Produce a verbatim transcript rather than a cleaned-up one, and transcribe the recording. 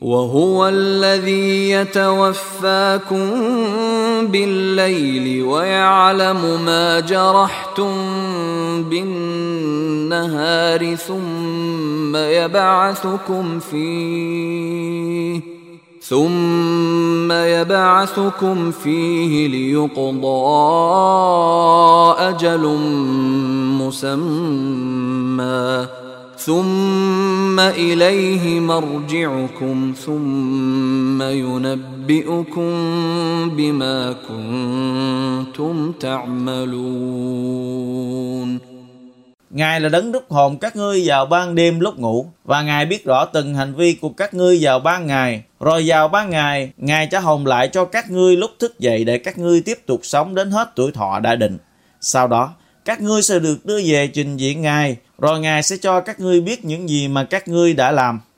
وهو الذي يتوفاكم بالليل ويعلم ما جرحتم بالنهار ثم يبعثكم فيه ثم يبعثكم فيه ليقضى أجل مسمى ثم إليه مرجعكم ثم ينبئكم بما كنتم تعملون. Ngài là đấng rút hồn các ngươi vào ban đêm lúc ngủ, và Ngài biết rõ từng hành vi của các ngươi vào ban ngày. Rồi vào ban ngày, Ngài trả hồn lại cho các ngươi lúc thức dậy để các ngươi tiếp tục sống đến hết tuổi thọ đã định. Sau đó, các ngươi sẽ được đưa về trình diện Ngài, rồi Ngài sẽ cho các ngươi biết những gì mà các ngươi đã làm.